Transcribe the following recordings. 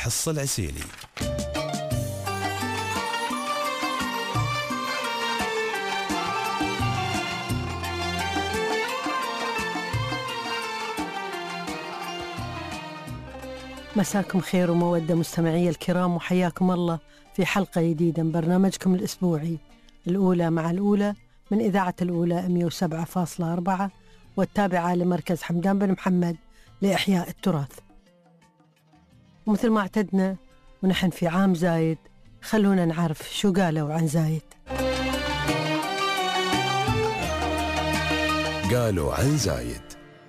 الحصة العسيلي. مساكم خير ومودة مستمعي الكرام، وحياكم الله في حلقة جديدة من برنامجكم الأسبوعي الأولى مع الأولى من إذاعة الأولى 107.4 والتابعة لمركز حمدان بن محمد لإحياء التراث. ومثل ما اعتدنا ونحن في عام زايد، خلونا نعرف شو قالوا عن زايد. قالوا عن زايد.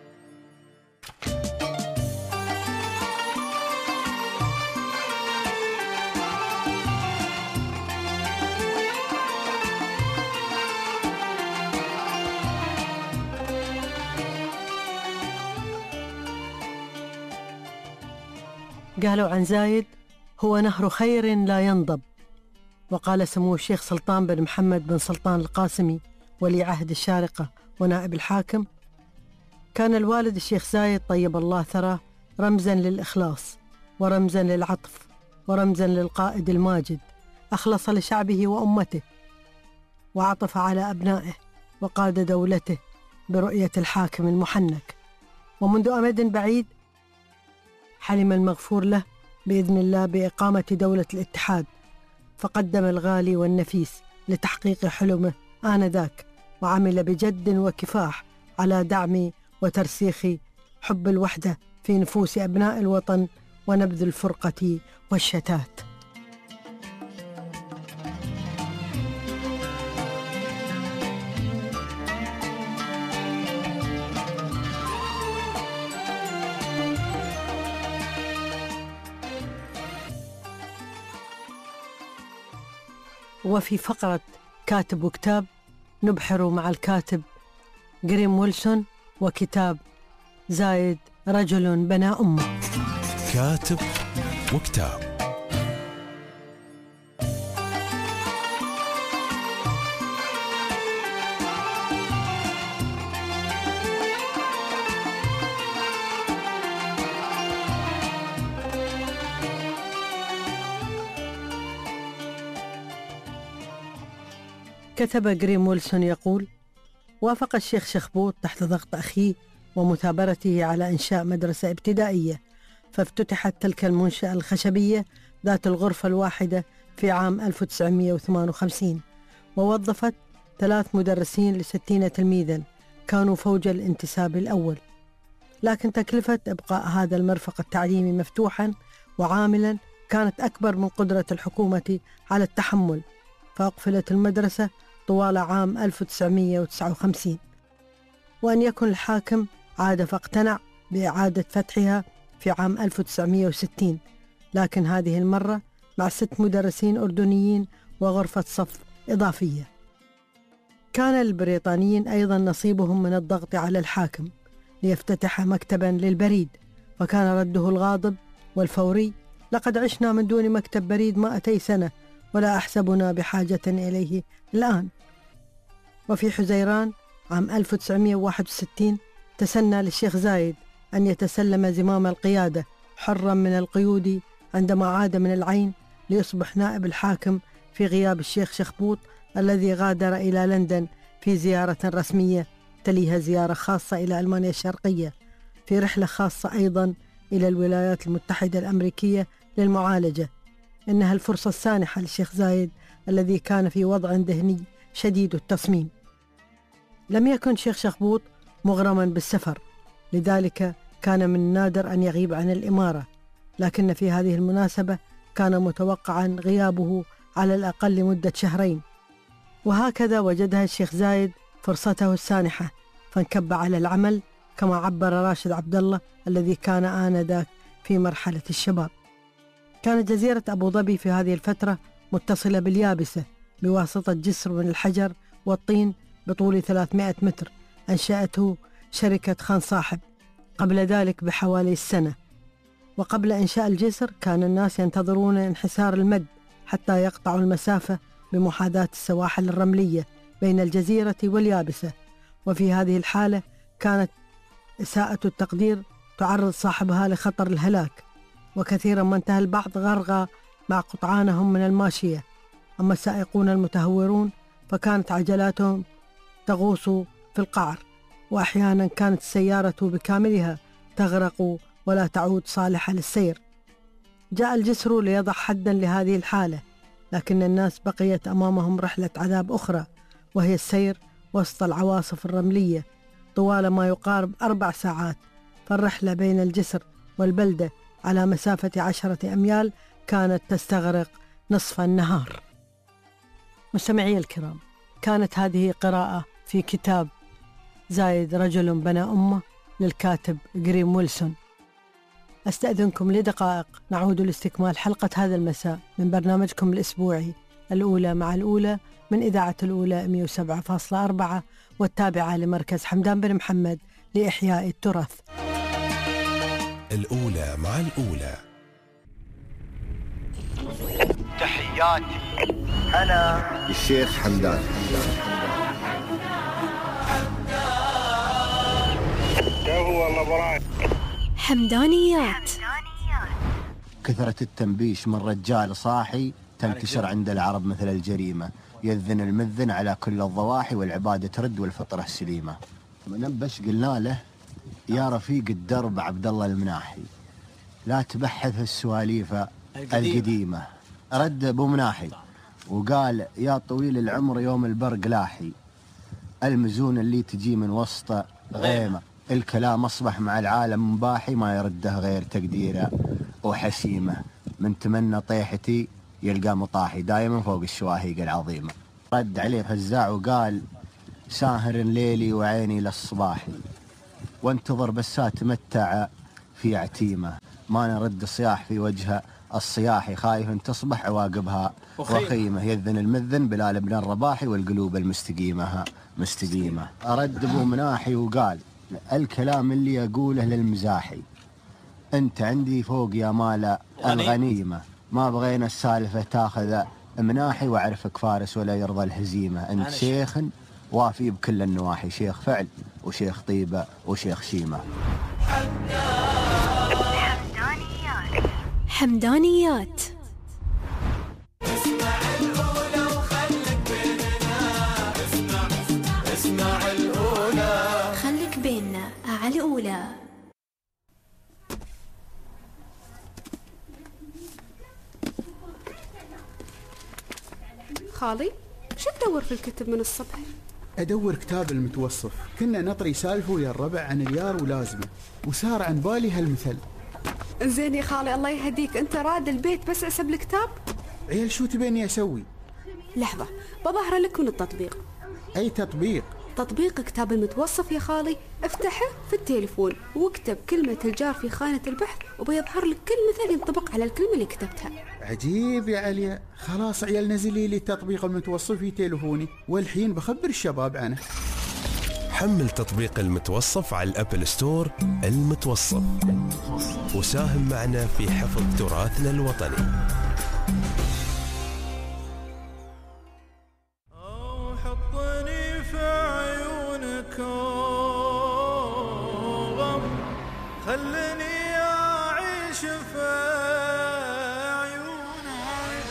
قالوا عن زايد: هو نهر خير لا ينضب. وقال سمو الشيخ سلطان بن محمد بن سلطان القاسمي ولي عهد الشارقة ونائب الحاكم: كان الوالد الشيخ زايد طيب الله ثراه رمزا للإخلاص ورمزا للعطف ورمزا للقائد الماجد، أخلص لشعبه وأمته وعطف على أبنائه وقاد دولته برؤية الحاكم المحنك. ومنذ أمد بعيد حلم المغفور له بإذن الله بإقامة دولة الاتحاد، فقدم الغالي والنفيس لتحقيق حلمه آنذاك، وعمل بجد وكفاح على دعم وترسيخ حب الوحدة في نفوس أبناء الوطن ونبذ الفرقة والشتات. وفي فقرة كاتب وكتاب نبحر مع الكاتب جريم ويلسون وكتاب زايد رجل بنى أمة. كاتب وكتاب. كتب جريم ويلسون يقول: وافق الشيخ شخبوط تحت ضغط أخيه ومثابرته على إنشاء مدرسة ابتدائية، فافتتحت تلك المنشأة الخشبية ذات الغرفة الواحدة في عام 1958، ووظفت 3 مدرسين ل60 تلميذا كانوا فوج الانتساب الأول. لكن تكلفة إبقاء هذا المرفق التعليمي مفتوحا وعاملا كانت أكبر من قدرة الحكومة على التحمل، فأقفلت المدرسة طوال عام 1959. وأن يكن الحاكم عاد فاقتنع بإعادة فتحها في عام 1960، لكن هذه المرة مع 6 مدرسين أردنيين وغرفة صف إضافية. كان البريطانيين أيضا نصيبهم من الضغط على الحاكم ليفتتح مكتبا للبريد، وكان رده الغاضب والفوري: لقد عشنا من دون مكتب بريد 200 سنة ولا أحسبنا بحاجة إليه الآن. وفي حزيران عام 1961 تسنى للشيخ زايد أن يتسلم زمام القيادة حرا من القيود عندما عاد من العين ليصبح نائب الحاكم في غياب الشيخ شخبوط الذي غادر إلى لندن في زيارة رسمية تليها زيارة خاصة إلى ألمانيا الشرقية، في رحلة خاصة أيضا إلى الولايات المتحدة الأمريكية للمعالجة. إنها الفرصة السانحة للشيخ زايد الذي كان في وضع ذهني شديد التصميم. لم يكن شيخ شخبوط مغرما بالسفر، لذلك كان من النادر أن يغيب عن الإمارة، لكن في هذه المناسبة كان متوقعا غيابه على الأقل لمدة 2 شهر. وهكذا وجدها الشيخ زايد فرصته السانحة، فانكب على العمل كما عبر راشد عبد الله الذي كان آنذاك في مرحلة الشباب. كانت جزيرة أبو ظبي في هذه الفترة متصلة باليابسة بواسطة جسر من الحجر والطين بطول 300 متر أنشأته شركة خان صاحب قبل ذلك بحوالي السنة. وقبل إنشاء الجسر كان الناس ينتظرون انحسار المد حتى يقطعوا المسافة بمحاذاة السواحل الرملية بين الجزيرة واليابسة، وفي هذه الحالة كانت إساءة التقدير تعرض صاحبها لخطر الهلاك. وكثيرا ما انتهى البعض غرغى مع قطعانهم من الماشية. أما السائقون المتهورون فكانت عجلاتهم تغوص في القعر، وأحيانا كانت السيارة بكاملها تغرق ولا تعود صالحة للسير. جاء الجسر ليضع حدا لهذه الحالة، لكن الناس بقيت أمامهم رحلة عذاب أخرى، وهي السير وسط العواصف الرملية طوال ما يقارب 4 ساعات. فالرحلة بين الجسر والبلدة على مسافة 10 أميال كانت تستغرق نصف النهار. مستمعي الكرام، كانت هذه قراءة في كتاب زايد رجل بنى أمة للكاتب غريم ويلسون. أستأذنكم لدقائق، نعود لاستكمال حلقة هذا المساء من برنامجكم الأسبوعي الأولى مع الأولى من إذاعة الأولى 107.4 والتابعة لمركز حمدان بن محمد لإحياء التراث. الأولى مع الأولى. تحياتي أنا الشيخ حمدان. حمدانيات. كثرة التنبيش من رجال صاحي تنتشر عند العرب مثل الجريمة، يذن المذن على كل الضواحي والعبادة ترد والفطرة السليمة. منبش قلنا له يا رفيق الدرب عبد الله المناحي، لا تبحث السواليف القديمة. رد ابو مناحي وقال يا طويل العمر يوم البرق لاحي، المزون اللي تجي من وسط غيمة، الكلام أصبح مع العالم مباحي، ما يرده غير تقديره وحسيمة، من تمنى طيحتي يلقى مطاحي، دائما فوق الشواهيق العظيمة. رد عليه فزاع وقال ساهر ليلي وعيني للصباحي، وانتظر بسات تمتع في عتيمة، ما نرد صياح في وجه الصياحي، خايف ان تصبح عواقبها وخيمة، يذن المذن بلال بن الرباحي والقلوب المستقيمة مستقيمة. أرد ابو مناحي وقال الكلام اللي أقوله للمزاحي، أنت عندي فوق يا مال الغنيمة، ما بغينا السالفة تاخذ مناحي، وأعرفك فارس ولا يرضى الهزيمة، أنت شيخ وافي بكل النواحي، شيخ فعل وشيخ طيبة وشيخ شيمة. حمدانيات. اسمع الأولى وخلك بيننا، اسمع الأولى خلك بيننا على الأولى. خالي شو تدور في الكتب من الصبح؟ أدور كتاب المتوصف، كنا نطري سالفه ويا الربع عن اليار ولازمه، وصار عن بالي هالمثل. زين يا خالي الله يهديك، انت راد البيت بس اسب الكتاب؟ عيال شو تبيني أسوي؟ لحظة بظهر لك من التطبيق. أي تطبيق؟ تطبيق كتاب المتوصف يا خالي، افتحه في التليفون واكتب كلمة الجار في خانة البحث وبيظهر لك كل مثل ينطبق على الكلمة اللي كتبتها. عجيب يا عليا، خلاص عيال نزلي لي تطبيق المتوصف في تليفوني، والحين بخبر الشباب عنه. حمل تطبيق المتوصف على الأبل ستور. المتوصف، وساهم معنا في حفظ تراثنا الوطني. حطني في عيونك غم، خلني أعيش في عيونك،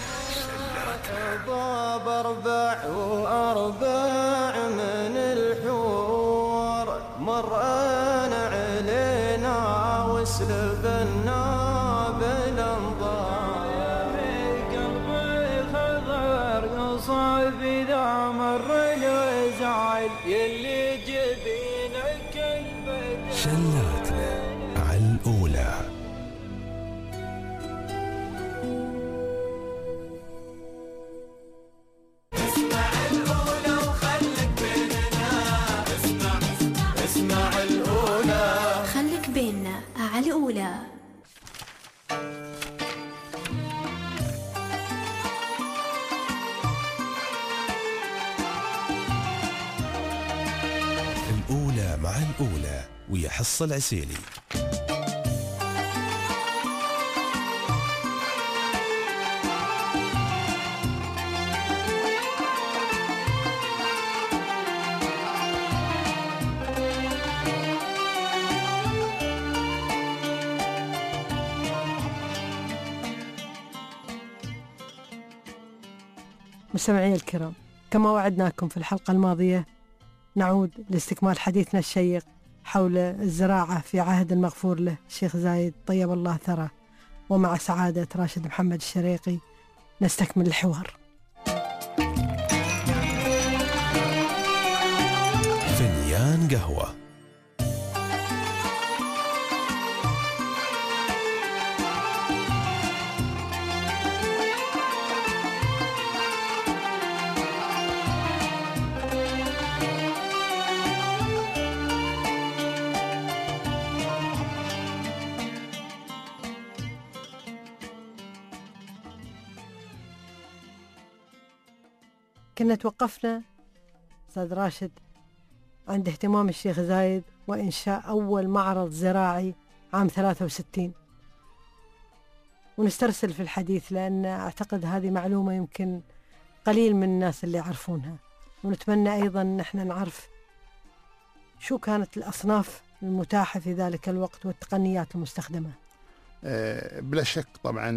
ضاب 4 وأربع من الحور، مرأنا علينا وسلبنا بالانظار، قلبي خضر قصف إذا مر الوزعل، يلي جبينك البدر. شلاتنا على الأولى. اسمع الأولى وخلك بيننا، اسمع الأولى خلك بيننا على الأولى. الأولى مع الأولى ويحصل العسيلي. مستمعي الكرام، كما وعدناكم في الحلقة الماضية نعود لاستكمال حديثنا الشيق حول الزراعة في عهد المغفور له الشيخ زايد طيب الله ثراه، ومع سعادة راشد محمد الشريقي نستكمل الحوار. فنيان قهوة. كنا توقفنا أستاذ راشد عند اهتمام الشيخ زايد وإنشاء أول معرض زراعي عام 63، ونسترسل في الحديث لأن أعتقد هذه معلومة يمكن قليل من الناس اللي يعرفونها، ونتمنى أيضا نحن نعرف شو كانت الأصناف المتاحة في ذلك الوقت والتقنيات المستخدمة. بلا شك طبعا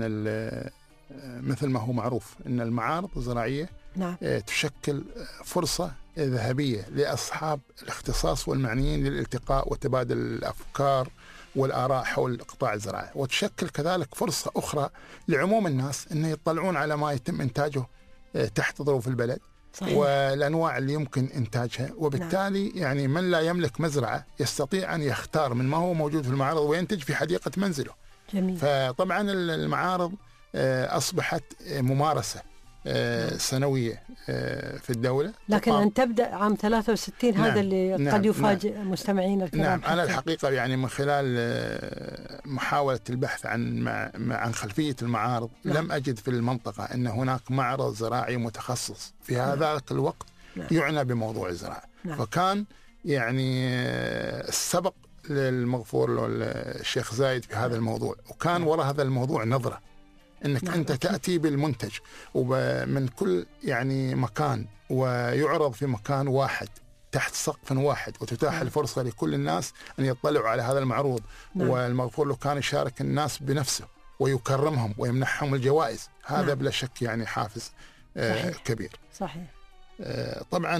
مثل ما هو معروف أن المعارض الزراعية نعم. تشكل فرصة ذهبية لأصحاب الاختصاص والمعنيين للالتقاء وتبادل الأفكار والآراء حول قطاع الزراعة، وتشكل كذلك فرصة أخرى لعموم الناس أن يطلعون على ما يتم إنتاجه تحت ظروف البلد. صحيح. والأنواع اللي يمكن إنتاجها، وبالتالي نعم. يعني من لا يملك مزرعة يستطيع أن يختار من ما هو موجود في المعارض وينتج في حديقة منزله. جميل. فطبعا المعارض أصبحت ممارسة سنوية في الدولة، لكن أن تبدأ عام 63 نعم. هذا اللي نعم. قد يفاجئ مستمعين الكرام. نعم. أنا الحقيقة يعني من خلال محاولة البحث عن خلفية المعارض نعم. لم أجد في المنطقة أن هناك معرض زراعي متخصص في هذا الوقت نعم. يعنى بموضوع الزراعة نعم. فكان يعني السبق للمغفور له الشيخ زايد في هذا الموضوع، وكان وراء هذا الموضوع نظرة انك نعم. انت تأتي بالمنتج ومن كل يعني مكان ويعرض في مكان واحد تحت سقف واحد، وتتاح نعم. الفرصة لكل الناس ان يطلعوا على هذا المعروض نعم. والمغفور له كان يشارك الناس بنفسه ويكرمهم ويمنحهم الجوائز. هذا نعم. بلا شك يعني حافز صحيح. كبير. صحيح. طبعا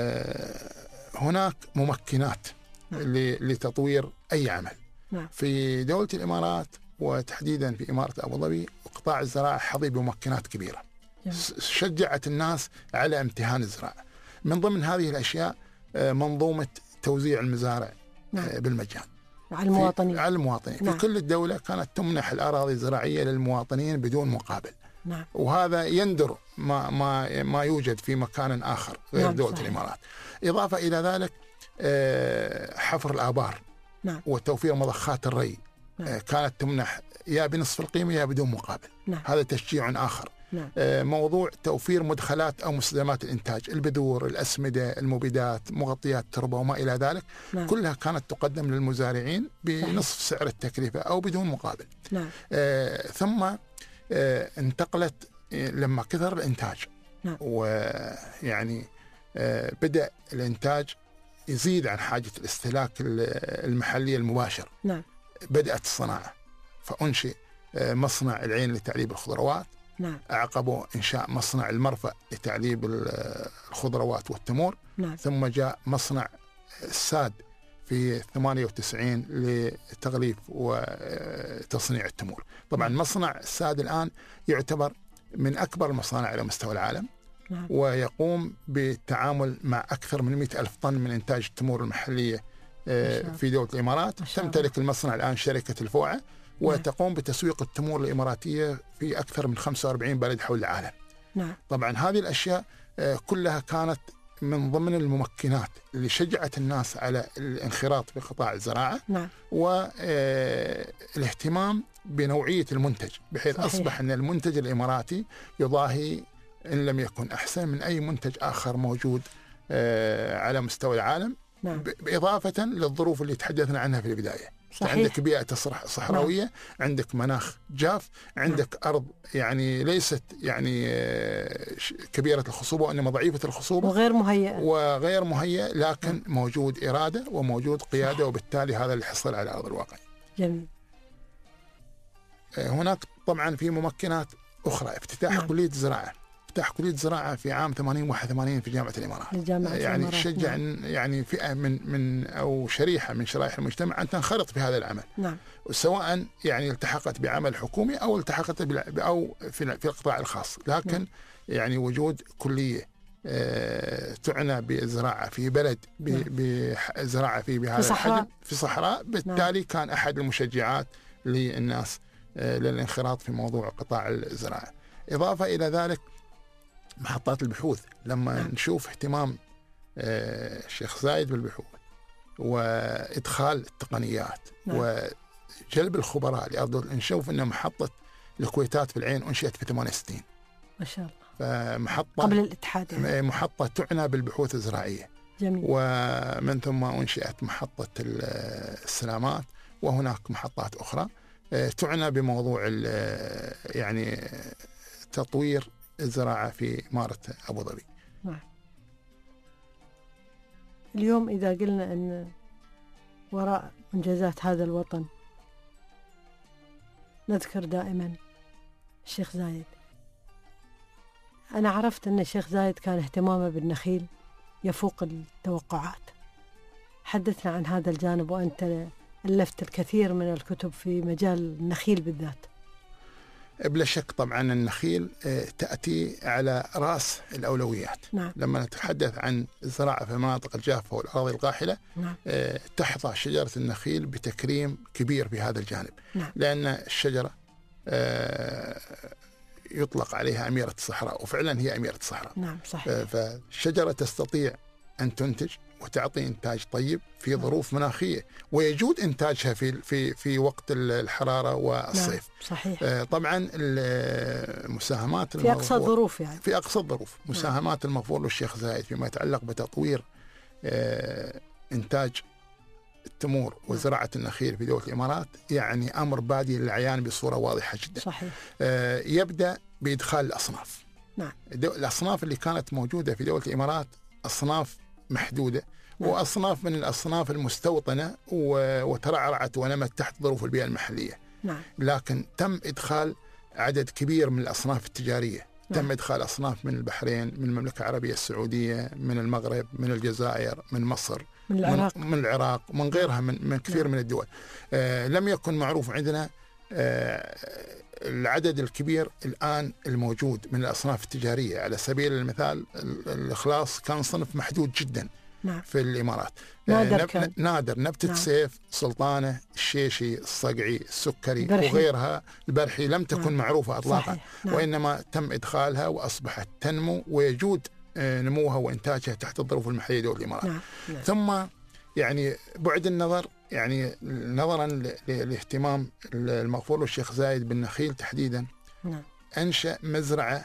هناك ممكنات نعم. لتطوير اي عمل نعم. في دولة الإمارات وتحديدا في إمارة أبو ظبي قطاع الزراعة حظي بممكنات كبيرة شجعت الناس على امتهان الزراعة. من ضمن هذه الأشياء منظومة توزيع المزارع نعم. بالمجان على المواطنين. نعم. في كل الدولة كانت تمنح الأراضي الزراعية للمواطنين بدون مقابل نعم. وهذا يندر ما يوجد في مكان آخر غير نعم. دولة الإمارات. إضافة إلى ذلك حفر الآبار نعم. وتوفير مضخات الري نعم. كانت تمنح يا بنصف القيمة يا بدون مقابل نعم. هذا تشجيع آخر نعم. موضوع توفير مدخلات أو مستلزمات الإنتاج، البذور، الأسمدة، المبيدات، مغطيات التربة وما إلى ذلك نعم. كلها كانت تقدم للمزارعين بنصف سعر التكلفة أو بدون مقابل نعم. ثم انتقلت لما كثر الإنتاج نعم. ويعني بدأ الإنتاج يزيد عن حاجة الاستهلاك المحلي المباشر نعم. بدأت الصناعة فأنشئ مصنع العين لتعليب الخضروات نعم. أعقبه إنشاء مصنع المرفأ لتعليب الخضروات والتمور نعم. ثم جاء مصنع الساد في 98 لتغليف وتصنيع التمور. طبعا مصنع الساد الآن يعتبر من أكبر المصانع على مستوى العالم نعم. ويقوم بالتعامل مع أكثر من 100,000 طن من إنتاج التمور المحلية في دولة الإمارات. تمتلك المصنع الآن شركة الفوعة وتقوم بتسويق التمور الإماراتية في أكثر من 45 بلد حول العالم نعم. طبعا هذه الأشياء كلها كانت من ضمن الممكنات اللي شجعت الناس على الانخراط في قطاع الزراعة نعم. والاهتمام بنوعية المنتج بحيث صحيح. أصبح أن المنتج الإماراتي يضاهي إن لم يكن أحسن من أي منتج آخر موجود على مستوى العالم نعم. بإضافة للظروف اللي تحدثنا عنها في البداية صحيح. عندك بيئة صحراوية نعم. عندك مناخ جاف عندك نعم. أرض يعني ليست يعني كبيرة الخصوبة وإنما ضعيفة الخصوبة وغير مهيئة لكن نعم. موجود إرادة وموجود قيادة صح. وبالتالي هذا اللي حصل على أرض الواقع. جميل. هناك طبعا في ممكنات أخرى افتتاح نعم. كلية الزراعة افتتاح كلية زراعة في عام 81 في جامعة الإمارات. يعني الإمارات. شجع يعني فئة من أو شريحة من شرائح المجتمع أن تنخرط في هذا العمل. نعم. سواء يعني التحقت بعمل حكومي أو التحقت أو في القطاع الخاص، لكن نعم. يعني وجود كلية تعنى بالزراعة في بلد بزراعة في بهذا الحجم في صحراء، بالتالي كان أحد المشجعات للناس للانخراط في موضوع قطاع الزراعة. إضافة إلى ذلك محطات البحوث، لما نشوف اهتمام الشيخ زايد بالبحوث وإدخال التقنيات وجلب الخبراء لأرض، نشوف أن محطة الكويتات في العين أنشئت في 68 ما شاء الله، فمحطة قبل الاتحاد يعني. محطة تعنى بالبحوث الزراعية. جميل. ومن ثم أنشئت محطة السلامات، وهناك محطات أخرى تعنى بموضوع يعني تطوير الزراعة في إمارة أبو ظبي. نعم. اليوم إذا قلنا أن وراء إنجازات هذا الوطن نذكر دائما الشيخ زايد. أنا عرفت أن الشيخ زايد كان اهتمامه بالنخيل يفوق التوقعات. حدثنا عن هذا الجانب، وأنت ألفت الكثير من الكتب في مجال النخيل بالذات. بلا شك طبعا النخيل تأتي على رأس الأولويات. نعم. لما نتحدث عن الزراعة في المناطق الجافة والأراضي القاحلة، نعم. تحظى شجرة النخيل بتكريم كبير في هذا الجانب. نعم. لأن الشجرة يطلق عليها أميرة الصحراء، وفعلا هي أميرة الصحراء. نعم صحيح. فالشجرة تستطيع أن تنتج وتعطي إنتاج طيب في ظروف مناخية، ويجود إنتاجها في وقت الحرارة والصيف. نعم صحيح. طبعا المساهمات في أقصى الظروف، يعني في أقصى الظروف مساهمات المغفور للشيخ زايد فيما يتعلق بتطوير إنتاج التمور وزراعة النخيل في دولة الإمارات يعني أمر بادي للعيان بصورة واضحة جدا. صحيح. يبدأ بإدخال الأصناف. نعم. الأصناف اللي كانت موجودة في دولة الإمارات أصناف محدودة. نعم. وأصناف من الأصناف المستوطنة وترعرعت ونمت تحت ظروف البيئة المحلية. نعم. لكن تم إدخال عدد كبير من الأصناف التجارية. نعم. تم إدخال أصناف من البحرين، من المملكة العربية السعودية، من المغرب، من الجزائر، من مصر، من العراق، من غيرها من كثير نعم. من الدول. لم يكن معروف عندنا العدد الكبير الآن الموجود من الأصناف التجارية. على سبيل المثال الإخلاص كان صنف محدود جدا. نعم. في الإمارات. نادر نبتة. نعم. سيف، سلطانة، الشيشي، الصقعي، السكري البرحي. وغيرها. البرحي لم تكن نعم. معروفة أطلاقا. نعم. وإنما تم إدخالها وأصبحت تنمو ويجود نموها وإنتاجها تحت الظروف المحلية لدولة الإمارات. نعم. نعم. ثم يعني بعد النظر، يعني نظرا لاهتمام المغفور الشيخ زايد بالنخيل تحديدا، نعم. أنشأ مزرعة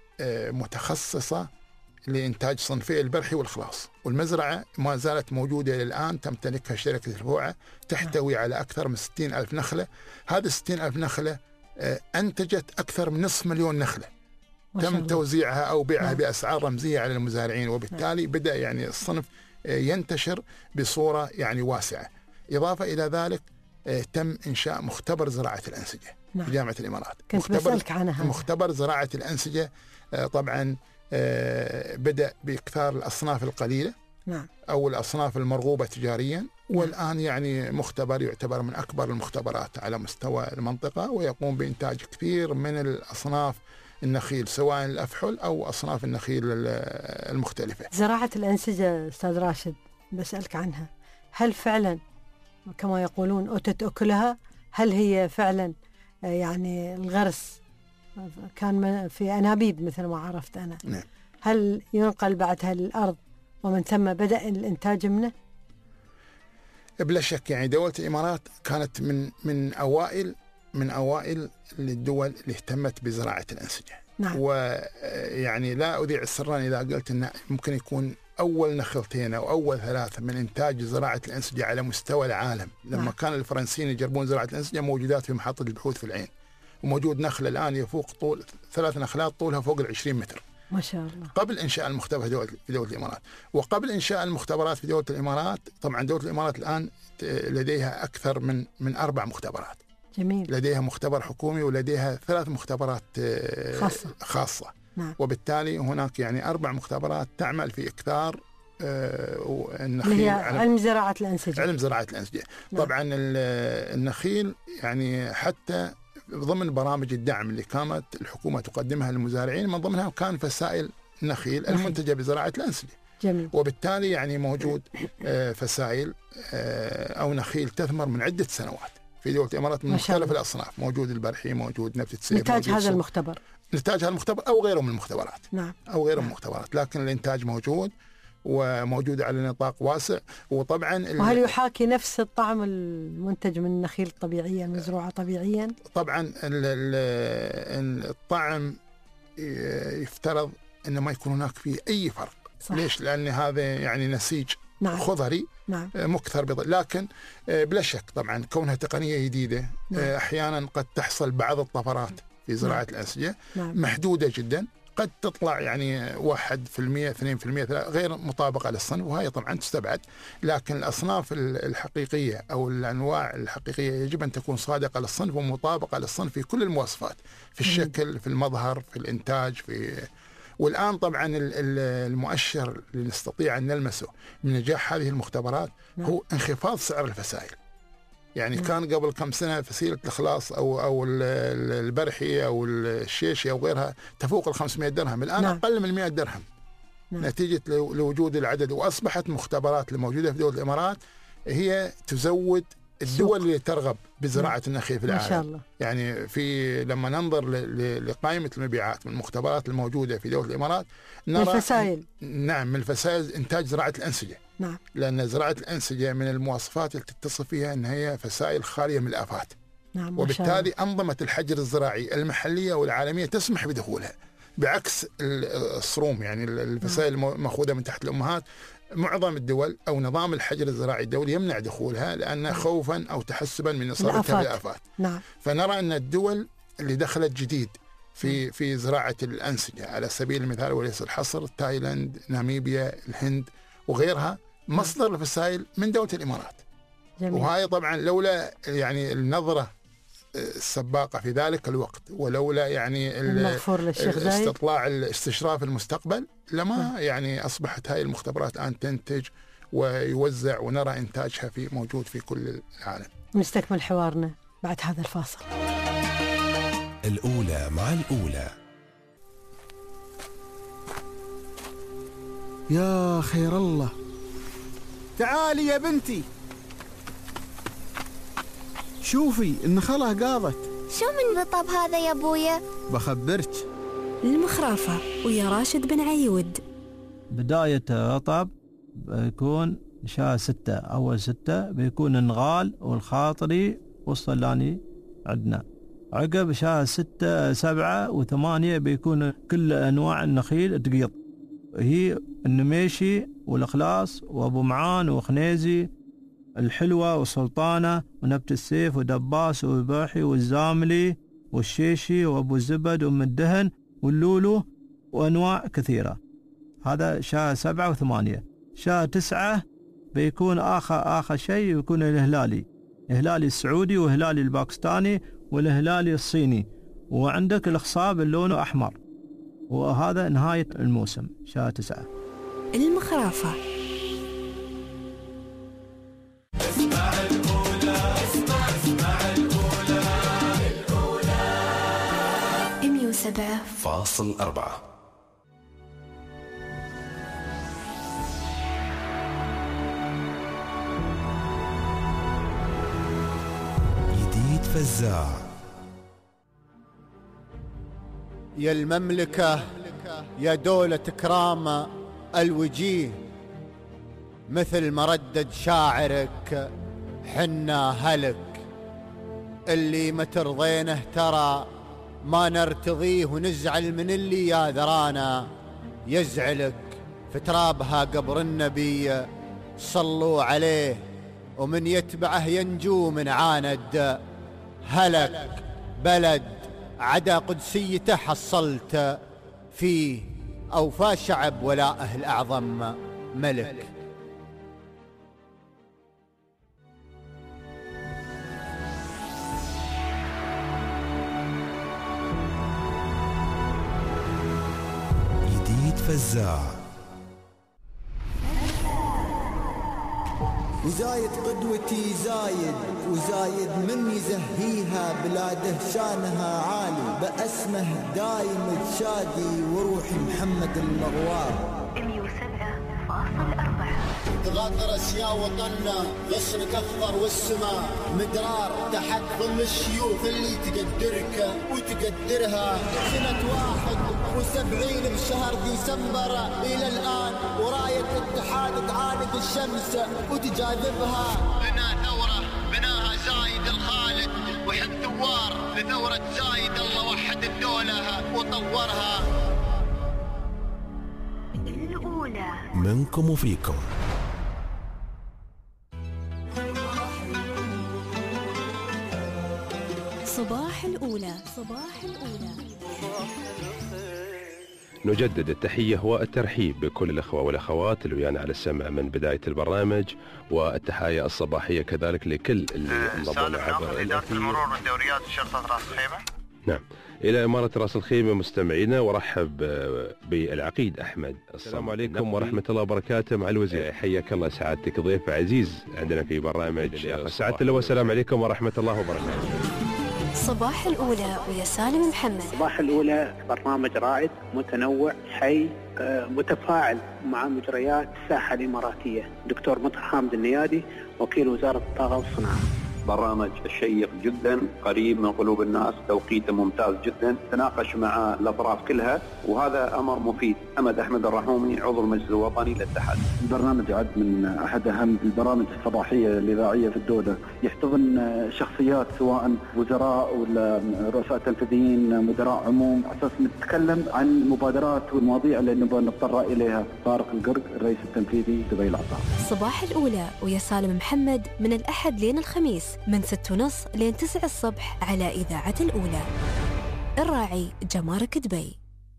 متخصصة لإنتاج صنفي البرحي والخلاص، والمزرعة ما زالت موجودة للآن، تمتلكها شركة الفوعة، تحتوي على أكثر من 60,000 نخلة. هذه 60,000 نخلة أنتجت أكثر من 500,000 نخلة تم توزيعها أو بيعها بأسعار رمزية على المزارعين، وبالتالي بدأ يعني الصنف ينتشر بصورة يعني واسعة. إضافة إلى ذلك تم إنشاء مختبر زراعة الأنسجة في جامعة الإمارات. كنت بسألك عنها. مختبر زراعة الأنسجة طبعا بدأ بإكثار الأصناف القليلة. نعم. أو الأصناف المرغوبة تجاريا. والآن يعني مختبر يعتبر من أكبر المختبرات على مستوى المنطقة، ويقوم بإنتاج كثير من الأصناف النخيل، سواء الأفحل أو أصناف النخيل المختلفة. زراعة الأنسجة أستاذ راشد بسألك عنها، هل فعلا كما يقولون أتت أكلها؟ هل هي فعلا يعني الغرس كان في أنابيب مثل ما عرفت أنا؟ نعم. هل ينقل بعدها للأرض ومن ثم بدأ الإنتاج منه؟ بلا شك يعني دولة الإمارات كانت من أوائل الدول اللي اهتمت بزراعة الأنسجة. نعم. ويعني لا أذيع سرا إذا قلت أنه ممكن يكون أول نخلتين أو أول 3 من إنتاج زراعة الأنسجة على مستوى العالم. لما نعم. كان الفرنسيين يجربون زراعة الأنسجة موجودات في محطة البحوث في العين، وموجود نخلة الآن يفوق طول 3 نخلات طولها فوق 20 متر. ما شاء الله. قبل إنشاء المختبر في دولة الإمارات. وقبل إنشاء المختبرات في دولة الإمارات، طبعا دولة الإمارات الآن لديها أكثر من 4 مختبرات. جميل. لديها مختبر حكومي ولديها 3 مختبرات خاصة. نعم. وبالتالي هناك يعني 4 مختبرات تعمل في إكثار النخيل. اللي هي علم زراعة الأنسجة. علم زراعة الأنسجة. نعم. طبعا النخيل يعني حتى ضمن برامج الدعم اللي كانت الحكومة تقدمها للمزارعين، من ضمنها كان فسائل النخيل المنتجة بزراعة الأنسجة. جميل. وبالتالي يعني موجود فسائل أو نخيل تثمر من عدة سنوات في دولة الإمارات من مختلف الأصناف. موجود البرحي، موجود نبتة سيب، نتاج هذا المختبر، نتاج هذا المختبر أو غيره من المختبرات. نعم. أو غيره من المختبرات، لكن الإنتاج موجود وموجود على نطاق واسع. وطبعا وهل يحاكي نفس الطعم المنتج من النخيل الطبيعية المزروعة طبيعيا؟ طبعا الطعم يفترض أنه ما يكون هناك فيه أي فرق. صح. ليش؟ لأن هذا يعني نسيج. نعم. خضري. نعم. مكثر لكن بلا شك طبعا كونها تقنية جديدة. نعم. أحيانا قد تحصل بعض الطفرات في زراعة. نعم. الأنسجة. نعم. محدودة جدا، قد تطلع يعني 1%، 2%، غير مطابقة للصنف، وهي طبعا تستبعد. لكن الأصناف الحقيقية أو الأنواع الحقيقية يجب أن تكون صادقة للصنف ومطابقة للصنف في كل المواصفات، في الشكل، في المظهر، في الإنتاج، والآن طبعا المؤشر اللي نستطيع أن نلمسه من نجاح هذه المختبرات هو انخفاض سعر الفسائل. يعني كان قبل كم سنة فسيلة الإخلاص أو البرحي أو الشيشي أو غيرها تفوق 500 درهم، الآن أقل من 100 درهم. نتيجة لوجود العدد. وأصبحت مختبرات الموجودة في دولة الإمارات هي تزود الدول اللي ترغب بزراعة النخيل في العالم. ما شاء الله. يعني لما ننظر لقائمة المبيعات من المختبرات الموجودة في دولة الإمارات نرى الفسائل. نعم، من الفسائل إنتاج زراعة الأنسجة. نعم. لأن زراعة الأنسجة من المواصفات اللي تتصف فيها أن هي فسائل خالية من الآفات. نعم. وبالتالي أنظمة الحجر الزراعي المحلية والعالمية تسمح بدخولها، بعكس الصروم يعني الفسائل المأخوذة من تحت الأمهات. معظم الدول أو نظام الحجر الزراعي الدولي يمنع دخولها لأن خوفا أو تحسبا من إصابتها بالآفات. نعم. فنرى أن الدول اللي دخلت جديد في زراعة الأنسجة على سبيل المثال وليس الحصر، تايلاند، ناميبيا، الهند وغيرها، مصدر الفسائل من دولة الإمارات. جميل. وهاي طبعا لولا يعني النظرة السباقة في ذلك الوقت، ولولا يعني استطلاع الاستشراف المستقبل، لما يعني أصبحت هاي المختبرات الآن تنتج ويوزع، ونرى إنتاجها موجود في كل العالم. نستكمل حوارنا بعد هذا الفاصل. الأولى مع الأولى. يا خير الله، تعالي يا بنتي، شوفي النخلة قاضت. شو من رطب هذا يا ابويا؟ بخبرك. المخرافة ويا راشد بن عيود. بداية رطب بيكون شهر 6، أول 6 بيكون النغال والخاطري والصلاني عندنا. عقب شهر 6، 7 و8 بيكون كل أنواع النخيل تقيض، هي النميشي والإخلاص وأبو معان وخنيزي، الحلوة والسلطانة ونبت السيف ودباس والبرحي والزاملي والشيشي وأبو الزبد وأم الدهن واللولو وأنواع كثيرة. هذا شهر 7 و8. شهر 9 بيكون آخر شيء يكون الهلالي السعودي والهلالي الباكستاني والهلالي الصيني، وعندك الخصاب اللونه أحمر، وهذا نهاية الموسم شهر 9. المخرافة. اسمع الأولى، اسمع الأولى 107.4. جديد فزاع. يا المملكة يا دولة كرامة الوجيه، مثل ما ردد شاعرك حنا هلك، اللي ما ترضينه ترى ما نرتضيه، ونزعل من اللي يا ذرانا يزعلك. في ترابها قبر النبي صلوا عليه، ومن يتبعه ينجو من عاند هلك. بلد عدا قدسيته حصلت فيه، أوفى شعب ولاءه الأعظم ملك. فزاع. وزايد قدوتي زايد وزايد من يزهيها بلاده شانها عالي بأسمه دايم تشادي وروحي محمد المغوار 107.4. تغادر اسياء وطننا غصنك اخضر والسماء مدرار تحت ظل الشيوخ اللي تقدرك وتقدرها. سنة 71 بشهر ديسمبر الى الان وراية اتحاد تعاند الشمس وتجاذبها. بنا ثورة بناها زايد الخالد وحد ثوار لثورة زايد الله وحد الدولة وطورها. منكم وفيكم. صباح الأولى. صباح الأولى. نجدد التحية والترحيب بكل الأخوة والأخوات اللي ويانا على السمع من بداية البرنامج، والتحايا الصباحية كذلك لكل اللي انضموا عبر إدارة المرور والدوريات وشرطة رأس الخيمة. نعم، إلى إمارة رأس الخيمة مستمعينا، ورحب بالعقيد أحمد. السلام عليكم ورحمة الله وبركاته مع الوزير. حياك الله سعادتك، ضيف عزيز عندنا في برنامج سعادة الله. والسلام عليكم ورحمة الله وبركاته. صباح الأولى ويا سالم محمد. صباح الأولى برنامج رائد متنوع حي متفاعل مع مجريات الساحة الإماراتية. دكتور مطهر حامد النيادي وكيل وزارة الطاقة والصناعة. برنامج شيق جدا قريب من قلوب الناس، توقيته ممتاز جدا، تناقش مع الأطراف كلها وهذا أمر مفيد. أحمد الرحومي عضو المجلس الوطني للاتحاد. البرنامج يعد من أحد أهم البرامج الفضائية الإذاعية في الدولة، يحتضن شخصيات سواء وزراء ولا رؤساء تنفيذيين مدراء عموم، أساس نتكلم عن المبادرات والمواضيع اللي نبغى نضطر إليها. طارق القرق الرئيس التنفيذي دبي العطار. صباح الأولى ويا سالم محمد من الأحد لين الخميس من 6:30 لين 9 الصبح على إذاعة الأولى. الراعي جمارك دبي.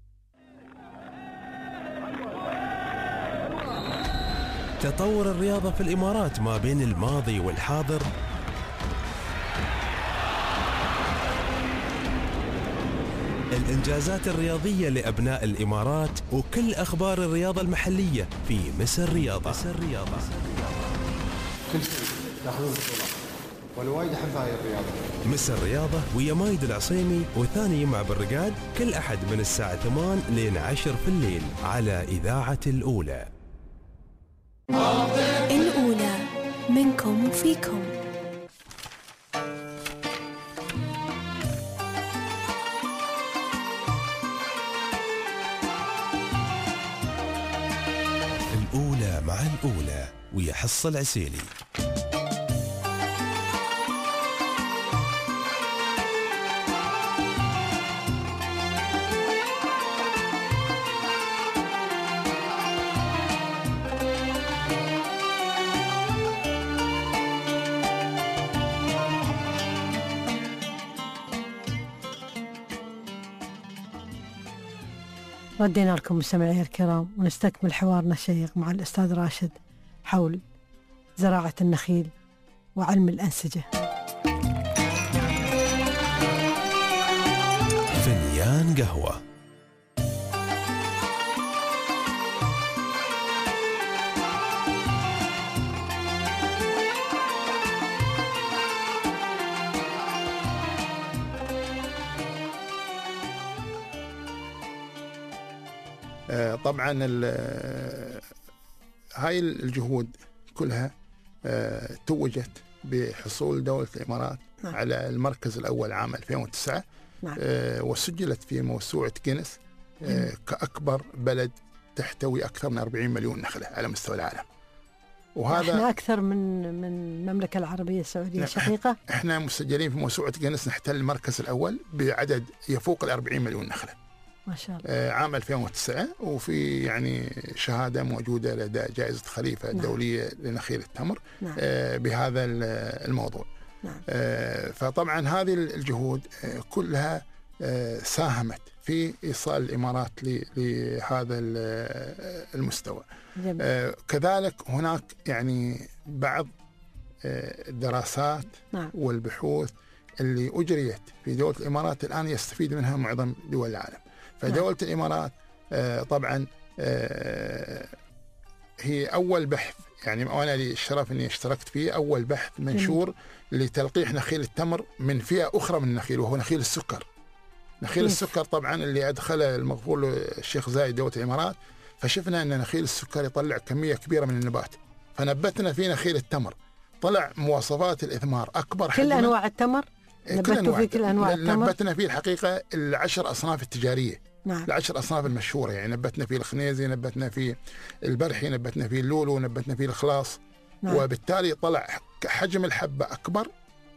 تطور الرياضة في الإمارات ما بين الماضي والحاضر الإنجازات الرياضية لأبناء الإمارات وكل أخبار الرياضة المحلية في مصر رياضة. كل شيء تاخذون بطولات والوايد احب هاي الرياضه. مصر رياضه ويا مايد العصيمي وثاني يمع بالرقاد كل احد من الساعه 8 لين 10 في الليل على اذاعه الاولى. الأولى منكم وفيكم. الأولى مع الأولى ويا حصة العسيلي. ردينا لكم مستمعي الكرام ونستكمل حوارنا الشيق مع الأستاذ راشد حول زراعة النخيل وعلم الأنسجة. فنيان قهوة. طبعا هاي الجهود كلها توجت بحصول دولة الإمارات على المركز الأول عام 2009 وسجلت في موسوعة جينيس كأكبر بلد تحتوي أكثر من 40 مليون نخلة على مستوى العالم. وهذا احنا أكثر من المملكة العربية السعودية شقيقة. احنا مسجلين في موسوعة جينيس نحتل المركز الأول بعدد يفوق 40 مليون نخلة ما شاء الله عام 2009. وفي يعني شهادة موجودة لدى جائزة خليفة الدولية لنخيل التمر بهذا الموضوع. فطبعا هذه الجهود كلها ساهمت في إيصال الإمارات لهذا المستوى. كذلك هناك يعني بعض الدراسات والبحوث اللي أجريت في دولة الإمارات الآن يستفيد منها معظم دول العالم. فدولة الإمارات طبعا هي أول بحث، يعني وأنا لي الشرف أني اشتركت فيه، أول بحث منشور لتلقيح نخيل التمر من فئة أخرى من النخيل، وهو نخيل السكر. نخيل السكر طبعا اللي أدخله المغفور له الشيخ زايد دولة الإمارات، فشفنا أن نخيل السكر يطلع كمية كبيرة من النبات، فنبتنا في نخيل التمر، طلع مواصفات الإثمار أكبر كل أنواع التمر؟ نبتوا في كل أنواع التمر؟ نبتنا فيه الحقيقة 10 أصناف التجارية. نعم. 10 أصناف المشهورة، يعني نبتنا فيه الخنيزي، نبتنا فيه البرحي، نبتنا فيه اللولو، نبتنا فيه الخلاص. نعم. وبالتالي طلع حجم الحبة أكبر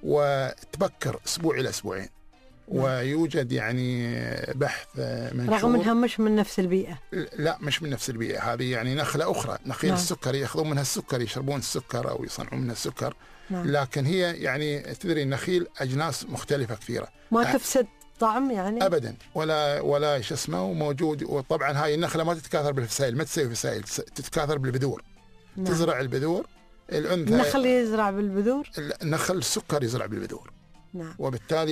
وتبكر أسبوع إلى أسبوعين. ويوجد يعني بحث منشور رغم أنها مش من نفس البيئة. لا مش من نفس البيئة، هذه يعني نخلة أخرى، نخيل السكر يأخذون منها السكر، يشربون السكر أو يصنعون منها السكر. لكن هي يعني تدري النخيل أجناس مختلفة كثيرة، ما تفسد طعم يعني أبدا ولا شو اسمه، وموجود. وطبعا هاي النخلة ما تتكاثر بالفسائل، ما تسوي فسائل، تتكاثر بالبذور. تزرع البذور. الأنثى النخل يزرع بالبذور، النخل السكر يزرع بالبذور. نعم. وبالتالي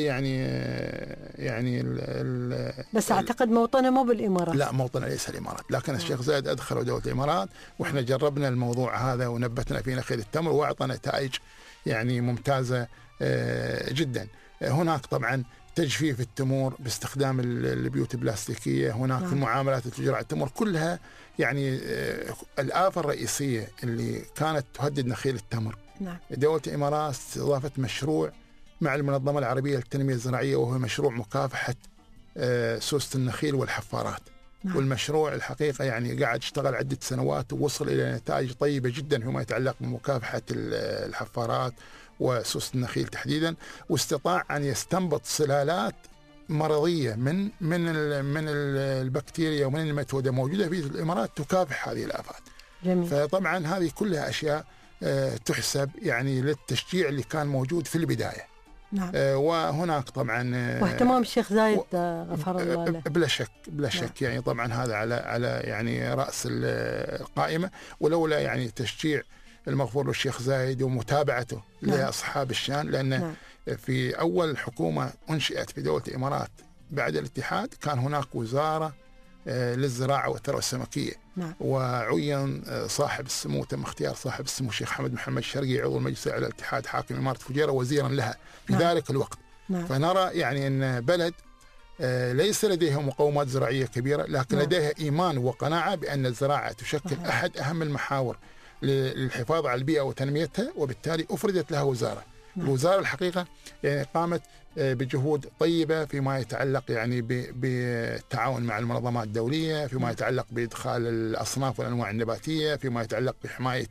يعني بس أعتقد موطنه مو بالإمارات. لا موطنه ليس الإمارات، لكن الشيخ زايد أدخله دولة الإمارات، وإحنا جربنا الموضوع هذا ونبتنا في نخيل التمر وأعطى نتائج يعني ممتازة جدا. هناك طبعا تجفيف التمور باستخدام البيوت البلاستيكية، هناك المعاملات التجارية على التمر كلها، يعني الآفة الرئيسية اللي كانت تهدد نخيل التمر. دولة الإمارات استضافت مشروع مع المنظمة العربية للتنمية الزراعية، وهو مشروع مكافحة سوسة النخيل والحفارات. والمشروع الحقيقة يعني قاعد اشتغل عدة سنوات ووصل إلى نتائج طيبة جدا فيما يتعلق بمكافحة الحفارات وسوسة النخيل تحديدا، واستطاع أن يستنبط سلالات مرضية من البكتيريا ومن النيماتودا موجودة في الإمارات تكافح هذه الآفات. جميل. فطبعا هذه كلها أشياء تحسب يعني للتشجيع اللي كان موجود في البداية. نعم. وهناك طبعا واهتمام الشيخ زايد غفر الله له بلا شك يعني طبعا هذا على يعني رأس القائمة، ولولا يعني تشجيع المغفور له الشيخ زايد ومتابعته لأصحاب الشان، لأن في أول حكومة أنشئت في دولة الإمارات بعد الاتحاد كان هناك وزارة للزراعة والثروة السمكية. وعين صاحب السمو، تم اختيار صاحب السمو الشيخ حمد محمد الشرقي عضو المجلس على الاتحاد حاكم إمارة فجيرة وزيرا لها في ذلك الوقت. فنرى يعني أن بلد ليس لديها مقومات زراعية كبيرة، لكن لديها إيمان وقناعة بأن الزراعة تشكل أحد أهم المحاور للحفاظ على البيئة وتنميتها، وبالتالي أفردت لها وزارة. الوزارة الحقيقة يعني قامت بجهود طيبة فيما يتعلق يعني بالتعاون مع المنظمات الدولية، فيما يتعلق بإدخال الأصناف والأنواع النباتية، فيما يتعلق بحماية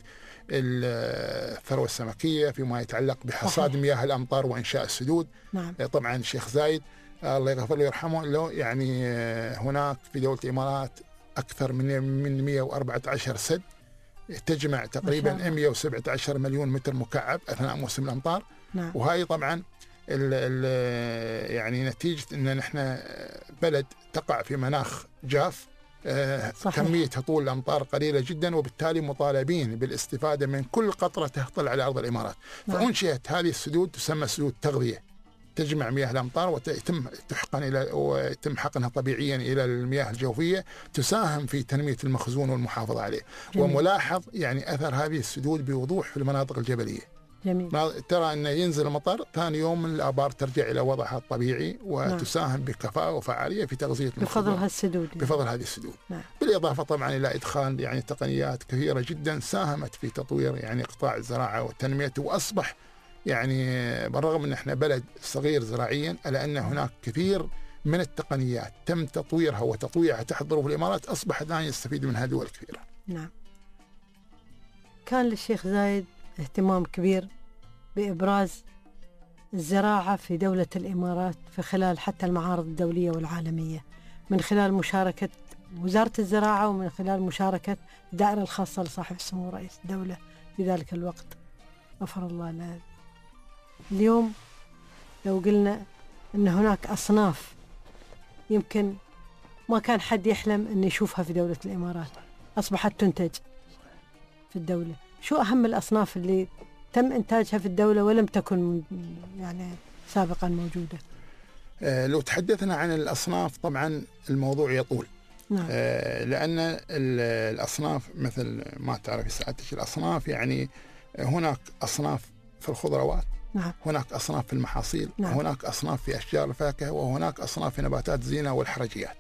الثروة السمكية، فيما يتعلق بحصاد مياه الأمطار وإنشاء السدود. طبعا الشيخ زايد الله يغفر له ويرحمه له يعني هناك في دولة الإمارات أكثر من 114 سد تجمع تقريبا 117 مليون متر مكعب أثناء موسم الأمطار. وهاي طبعا يعني نتيجة أن نحن بلد تقع في مناخ جاف، كمية هطول الأمطار قليلة جدا، وبالتالي مطالبين بالاستفادة من كل قطرة تهطل على أرض الإمارات. فأنشئت هذه السدود تسمى سدود تغذية، تجمع مياه الأمطار ويتم حقنها طبيعيا إلى المياه الجوفية، تساهم في تنمية المخزون والمحافظة عليه. وملاحظ يعني أثر هذه السدود بوضوح في المناطق الجبلية. جميل. ترى أن ينزل المطر ثاني يوم من الآبار ترجع إلى وضعها الطبيعي وتساهم بكفاءة وفعالية في تغذية بفضل هالسدود بفضل هذه السدود. بالإضافة طبعا إلى إدخال يعني تقنيات كثيرة جدا ساهمت في تطوير يعني قطاع الزراعة وتنميته، وأصبح يعني بالرغم أن احنا بلد صغير زراعيا إلا أن هناك كثير من التقنيات تم تطويرها وتطويعها تحت ظروف الإمارات، أصبح الآن يستفيد منها دول كثيرة. نعم. كان للشيخ زايد اهتمام كبير بإبراز الزراعة في دولة الإمارات في خلال حتى المعارض الدولية والعالمية، من خلال مشاركة وزارة الزراعة ومن خلال مشاركة الدائرة الخاصة لصاحب السمو رئيس الدولة في ذلك الوقت غفر الله له. اليوم لو قلنا أن هناك أصناف يمكن ما كان حد يحلم أن يشوفها في دولة الإمارات أصبحت تنتج في الدولة، شو أهم الأصناف اللي تم إنتاجها في الدولة ولم تكن يعني سابقا موجودة؟ لو تحدثنا عن الأصناف طبعا الموضوع يطول، نعم. لأن الأصناف مثل ما تعرف سعادتك الأصناف، يعني هناك أصناف في الخضروات، نعم. هناك أصناف في المحاصيل، نعم. هناك أصناف في أشجار الفاكهة، وهناك أصناف في نباتات الزينة والحرجيات.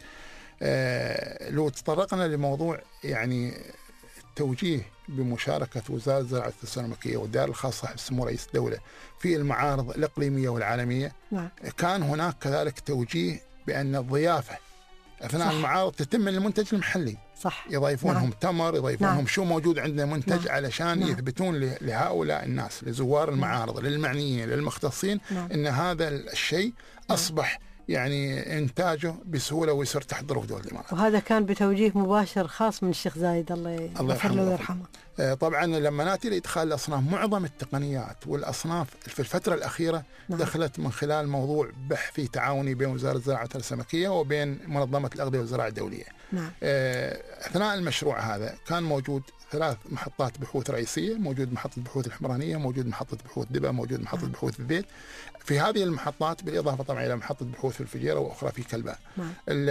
لو تطرقنا لموضوع يعني التوجيه بمشاركة وزارة الزراعة والتسويق والدائرة الخاصة بسمو رئيس الدولة في المعارض الإقليمية والعالمية، نعم. كان هناك كذلك توجيه بأن الضيافة أثناء المعارض تتم من المنتج المحلي. صح. يضيفونهم نعم. تمر، يضيفونهم نعم. شو موجود عندنا منتج، نعم. علشان نعم. يثبتون لهؤلاء الناس، لزوار المعارض، للمعنيين، للمختصين، نعم. أن هذا الشيء أصبح يعني إنتاجه بسهولة ويصير تحت ظروف دول الإمارات. وهذا كان بتوجيه مباشر خاص من الشيخ زايد الله يغفر له ويرحمه. طبعا لما ناتي لإدخال الأصناف، معظم التقنيات والأصناف في الفترة الأخيرة نعم. دخلت من خلال موضوع بحثي تعاوني بين وزارة الزراعة السمكية وبين منظمة الأغذية والزراعة الدولية. نعم. أثناء المشروع هذا كان موجود 3 محطات بحوث رئيسية، موجود محطة بحوث الحمرانية، موجود محطة بحوث دبا، موجود محطة بحوث البيت. في هذه المحطات بالإضافة طبعا إلى محطة بحوث في الفجيرة وأخرى في كلباء. نعم.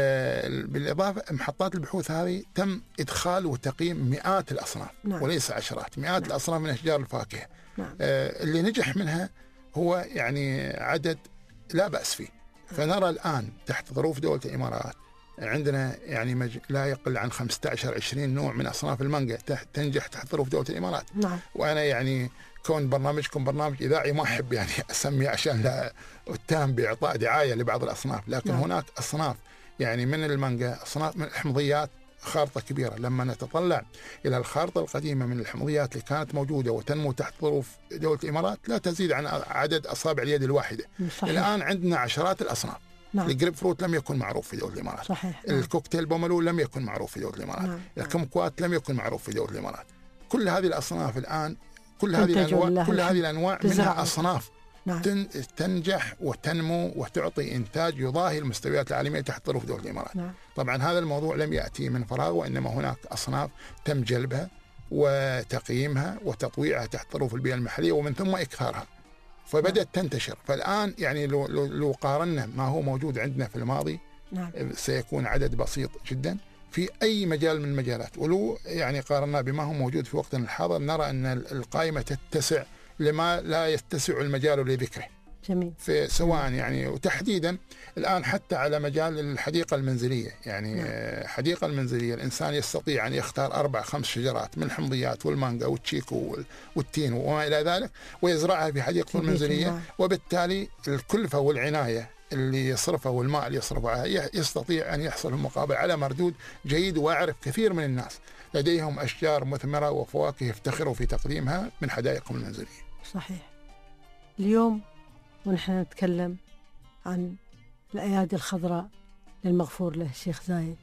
بالإضافة محطات البحوث هذه تم إدخال وتقييم مئات الأصناف. نعم. وليس عشرات، مئات نعم. الأصناف من أشجار الفاكهة. نعم. اللي نجح منها هو يعني عدد لا بأس فيه. فنرى الآن تحت ظروف دولة الإمارات عندنا يعني لا يقل عن 15-20 نوع من أصناف المانجا تنجح تحت ظروف دولة الإمارات. نعم. وأنا يعني كون برنامجكم برنامج إذاعي ما أحب يعني أسمي عشان لا أتهم بإعطاء دعاية لبعض الأصناف، لكن نعم. هناك أصناف يعني من المانجا، أصناف من الحمضيات، خارطة كبيرة. لما نتطلع إلى الخارطة القديمة من الحمضيات اللي كانت موجودة وتنمو تحت ظروف دولة الإمارات لا تزيد عن عدد أصابع اليد الواحدة. صحيح. الآن عندنا عشرات الأصناف. نعم. الجريب فروت لم يكن معروف في دولة الإمارات. صحيح. الكوكتيل بوملو لم يكن معروف في دولة الإمارات. نعم. الكمكوات لم يكن معروف في دولة الإمارات. كل هذه الأصناف الآن، كل هذه الأنواع منها أصناف نعم. تنجح وتنمو وتعطي إنتاج يضاهي المستويات العالمية تحت ظروف دول الإمارات. نعم. طبعا هذا الموضوع لم يأتي من فراغ، وإنما هناك أصناف تم جلبها وتقييمها وتطويعها تحت ظروف البيئة المحلية ومن ثم إكثارها، فبدأت تنتشر. فالآن يعني لو قارنا ما هو موجود عندنا في الماضي، نعم. سيكون عدد بسيط جدا في أي مجال من المجالات. ولو يعني قارنا بما هو موجود في وقتنا الحاضر نرى أن القائمة تتسع لما لا يتسع المجال لذكره. جميل. في سواء يعني وتحديدا الآن حتى على مجال الحديقة المنزلية، يعني نعم. حديقة المنزلية الإنسان يستطيع أن يختار 4-5 شجرات من الحمضيات والمانجا والتشيكو والتين وما إلى ذلك ويزرعها في حديقته المنزلية، وبالتالي الكلفة والعناية اللي يصرفه والماء اللي يصرفه عليها يستطيع أن يحصل في المقابل على مردود جيد. وأعرف كثير من الناس لديهم أشجار مثمرة وفواكه يفتخروا في تقديمها من حدائقهم المنزلية. صحيح. اليوم ونحن نتكلم عن الأيادي الخضراء للمغفور له الشيخ زايد،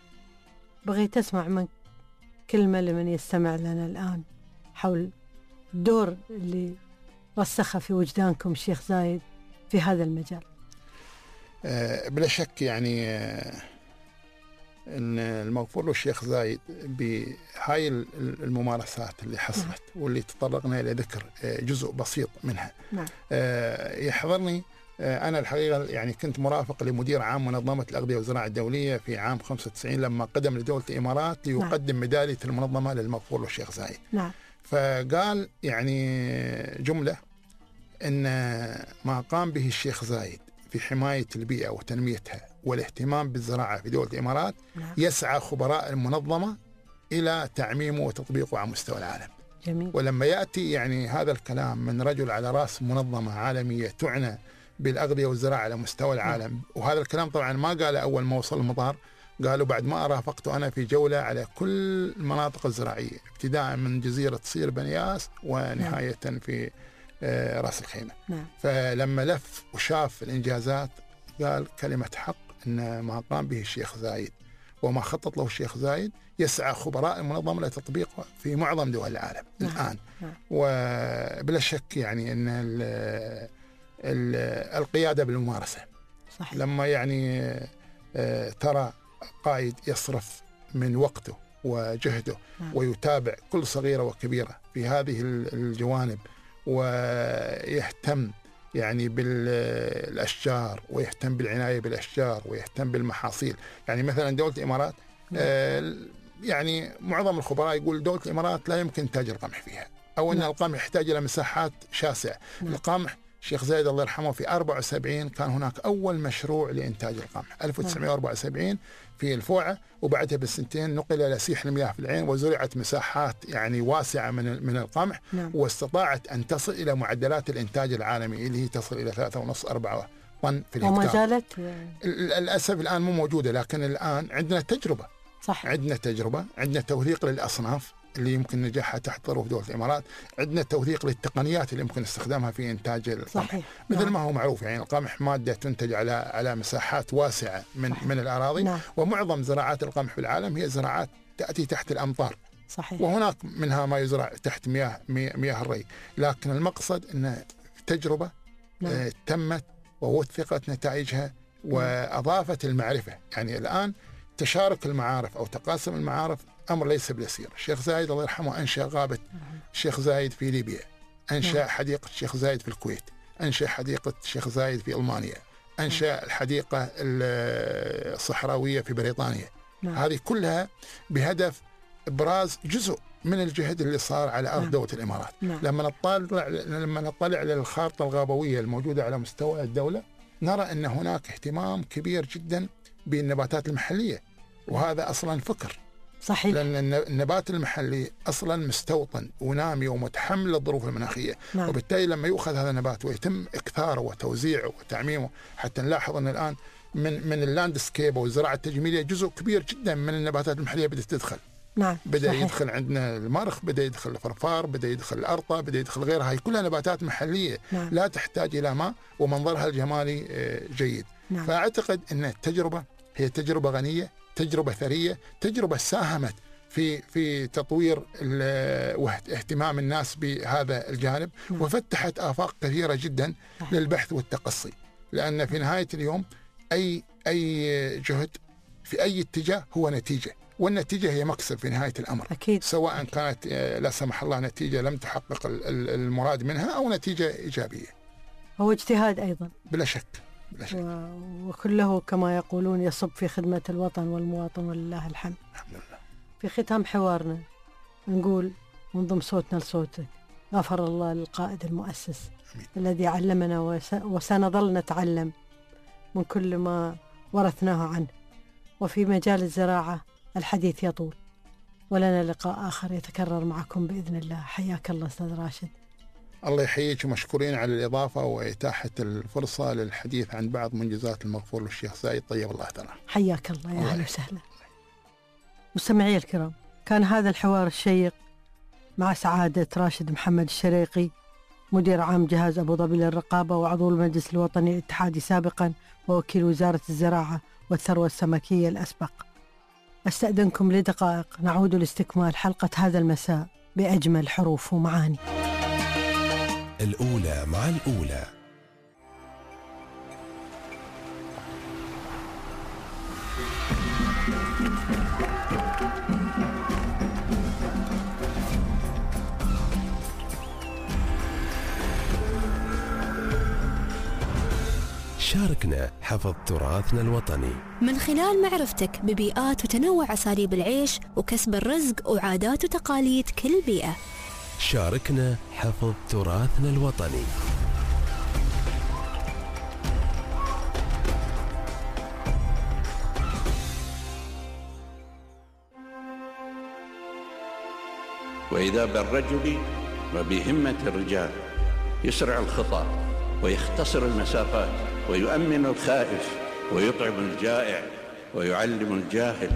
بغيت أسمع منك كلمة لمن يستمع لنا الآن حول الدور اللي رسخه في وجدانكم الشيخ زايد في هذا المجال. بلا شك يعني أن المغفور له الشيخ زايد بهاي الممارسات اللي حصلت واللي تطرقنا إلى ذكر جزء بسيط منها. نعم. يحضرني أنا الحقيقة يعني كنت مرافق لمدير عام منظمة الأغذية والزراعة الدولية في عام 95 لما قدم لدولة الإمارات ليقدم ميدالية المنظمة للمغفور له الشيخ زايد. نعم. فقال يعني جملة أن ما قام به الشيخ زايد في حماية البيئة وتنميتها والاهتمام بالزراعة في دولة الإمارات يسعى خبراء المنظمة إلى تعميمه وتطبيقه على مستوى العالم. جميل. ولما يأتي يعني هذا الكلام من رجل على رأس منظمة عالمية تعنى بالأغذية والزراعة على مستوى العالم، وهذا الكلام طبعا ما قال أول ما وصل المطار، قالوا بعد ما رافقته أنا في جولة على كل المناطق الزراعية ابتداء من جزيرة صير بنياس ونهاية في رأس الخيمة. نعم. فلما لف وشاف الإنجازات قال كلمة حق أن ما قام به الشيخ زايد وما خطط له الشيخ زايد يسعى خبراء المنظمة لتطبيقه في معظم دول العالم. نعم. الآن. نعم. وبلا شك يعني أن القيادة بالممارسة. صحيح. لما يعني ترى قائد يصرف من وقته وجهده ويتابع كل صغيرة وكبيرة في هذه الجوانب ويهتم يعني بالأشجار ويهتم بالعناية بالأشجار ويهتم بالمحاصيل. يعني مثلا دولة الإمارات يعني معظم الخبراء يقول دولة الإمارات لا يمكن إنتاج القمح فيها، أو أن القمح يحتاج إلى مساحات شاسعة. القمح الشيخ زايد الله يرحمه في 74 كان هناك أول مشروع لإنتاج القمح 1974 في الفوعة، وبعدها بالسنتين نقل إلى سيح المياه في العين وزرعت مساحات يعني واسعة من القمح، واستطاعت أن تصل إلى معدلات الإنتاج العالمي اللي هي تصل إلى 3.5-4 طن في الهكتار. وما زالت للأسف الآن مو موجودة، لكن الآن عندنا تجربة. صح. عندنا تجربة، عندنا توثيق للأصناف اللي يمكن نجاحها تحت ظروف دولة الإمارات، عندنا توثيق للتقنيات اللي يمكن استخدامها في إنتاج القمح. مثل ما هو معروف يعني القمح مادة تنتج على مساحات واسعة من الأراضي، ومعظم زراعات القمح في العالم هي زراعات تأتي تحت الأمطار. صحيح. وهناك منها ما يزرع تحت مياه الري، لكن المقصد أن تجربة تمت ووثقت نتائجها وأضافت المعرفة. يعني الآن تشارك المعارف أو تقاسم المعارف أمر ليس باليسير. الشيخ زايد الله يرحمه أنشأ غابة الشيخ زايد في ليبيا، أنشأ حديقة الشيخ زايد في الكويت، أنشأ حديقة الشيخ زايد في ألمانيا، أنشأ الحديقة الصحراوية في بريطانيا. هذه كلها بهدف إبراز جزء من الجهد اللي صار على أرض دولة الإمارات. لما نطلع للخارطة الغابوية الموجودة على مستوى الدولة نرى أن هناك اهتمام كبير جدا بالنباتات المحلية، وهذا أصلا فكر. صحيح. لأن النبات المحلي أصلا مستوطن ونامي ومتحمل للظروف المناخية. وبالتالي لما يؤخذ هذا النبات ويتم إكثاره وتوزيعه وتعميمه، حتى نلاحظ أن الآن من اللاندسكيب والزراعة التجميلية جزء كبير جدا من النباتات المحلية بدأت تدخل. بدأ يدخل عندنا المرخ، بدأ يدخل الفرفار، بدأ يدخل الأرطة، بدأ يدخل غيرها. هي كلها نباتات محلية لا تحتاج إلى ماء ومنظرها الجمالي جيد. فأعتقد أن التجربة هي تجربة غنية، تجربة ثرية، تجربة ساهمت في تطوير واهتمام الناس بهذا الجانب، وفتحت آفاق كثيرة جدا للبحث والتقصي. لأن في نهاية اليوم أي جهد في أي اتجاه هو نتيجة، والنتيجة هي مكسب في نهاية الأمر. أكيد. سواء كانت لا سمح الله نتيجة لم تحقق المراد منها أو نتيجة إيجابية. هو اجتهاد أيضا بلا شك. وكله كما يقولون يصب في خدمة الوطن والمواطن، ولله الحمد. الحمد لله. في ختام حوارنا نقول ونضم صوتنا لصوتك: غفر الله للقائد المؤسس الذي علمنا وسنظل نتعلم من كل ما ورثناه عنه. وفي مجال الزراعة الحديث يطول، ولنا لقاء آخر يتكرر معكم بإذن الله. حياك الله أستاذ راشد. الله يحييك، ومشكورين على الإضافة وإتاحة الفرصة للحديث عن بعض منجزات المغفور للشيخ زايد، طيب الله ثراه. حياك الله، يا أهلا وسهلا. مستمعي الكرام، كان هذا الحوار الشيق مع سعادة راشد محمد الشريقي، مدير عام جهاز أبو ظبي للرقابة وعضو المجلس الوطني الاتحادي سابقا ووكيل وزارة الزراعة والثروة السمكية الأسبق. أستأذنكم لدقائق نعود لاستكمال حلقة هذا المساء بأجمل حروف ومعاني. الأولى مع الأولى. شاركنا حفظ تراثنا الوطني من خلال معرفتك ببيئات وتنوع أساليب العيش وكسب الرزق وعادات وتقاليد كل بيئة. شاركنا حفظ تراثنا الوطني. وإذا بالرجل وبهمة الرجال يسرع الخطى ويختصر المسافات ويؤمن الخائف ويطعم الجائع ويعلم الجاهل.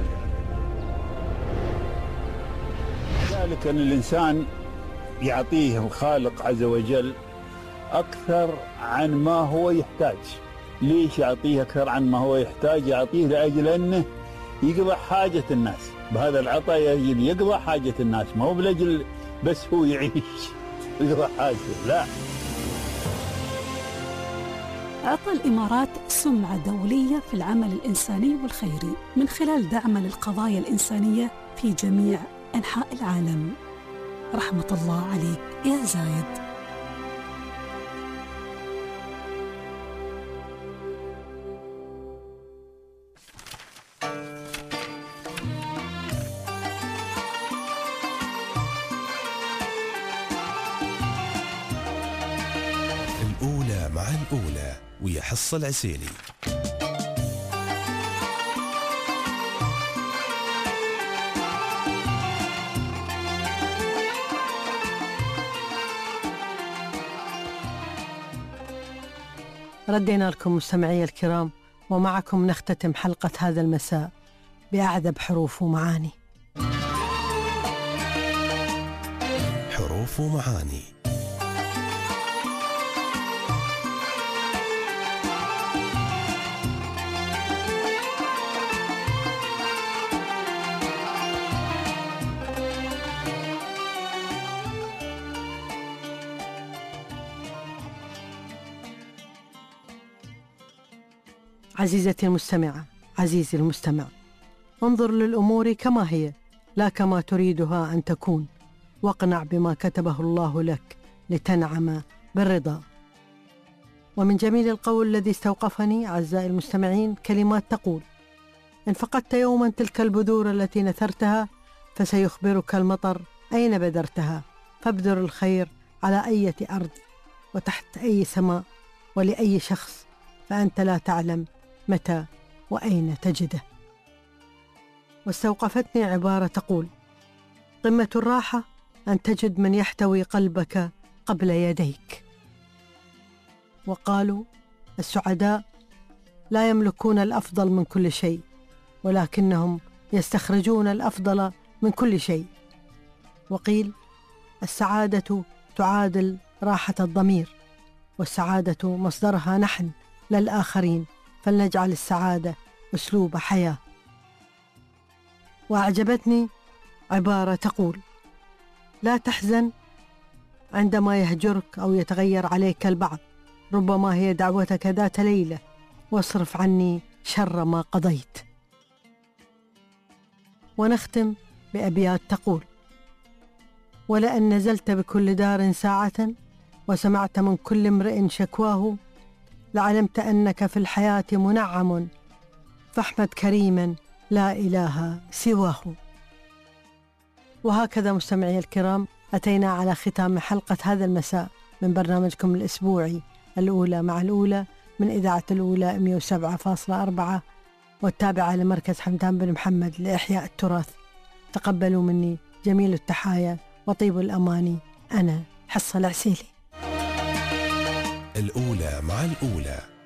ذلك أن الإنسان يعطيه الخالق عز وجل أكثر عن ما هو يحتاج. ليش يعطيه أكثر عن ما هو يحتاج؟ يعطيه لأجل أنه يقضى حاجة الناس. بهذا العطاء يجب يقضى حاجة الناس، ما هو بلجل بس هو يعيش يقضى حاجته، لا. أعطى الإمارات سمعة دولية في العمل الإنساني والخيري من خلال دعمه للقضايا الإنسانية في جميع أنحاء العالم. رحمة الله عليك يا زايد. ويا حصة العسيلي. ردينا لكم مستمعي الكرام، ومعكم نختتم حلقة هذا المساء بأعذب حروف ومعاني. حروف ومعاني. عزيزتي المستمعة، عزيزي المستمع، انظر للأمور كما هي لا كما تريدها أن تكون، واقنع بما كتبه الله لك لتنعم بالرضا. ومن جميل القول الذي استوقفني أعزائي المستمعين كلمات تقول: إن فقدت يوما تلك البذور التي نثرتها فسيخبرك المطر أين بذرتها، فابذر الخير على أي أرض وتحت أي سماء ولأي شخص، فأنت لا تعلم متى وأين تجده. واستوقفتني عبارة تقول: قمة الراحة أن تجد من يحتوي قلبك قبل يديك. وقالوا: السعداء لا يملكون الأفضل من كل شيء، ولكنهم يستخرجون الأفضل من كل شيء. وقيل: السعادة تعادل راحة الضمير، والسعادة مصدرها نحن لا الآخرين، فلنجعل السعادة أسلوب حياة. وأعجبتني عبارة تقول: لا تحزن عندما يهجرك أو يتغير عليك البعض، ربما هي دعوتك ذات ليلة، واصرف عني شر ما قضيت. ونختم بأبيات تقول: ولأن نزلت بكل دار ساعة وسمعت من كل امرئ شكواه، لعلمت أنك في الحياة منعم، فاحمد كريما لا إله سواه. وهكذا مستمعي الكرام أتينا على ختام حلقة هذا المساء من برنامجكم الأسبوعي الأولى مع الأولى من إذاعة الأولى 107.4 والتابعة لمركز حمدان بن محمد لإحياء التراث. تقبلوا مني جميل التحايا وطيب الأماني، أنا حصة العسيلي. الأولى مع الأولى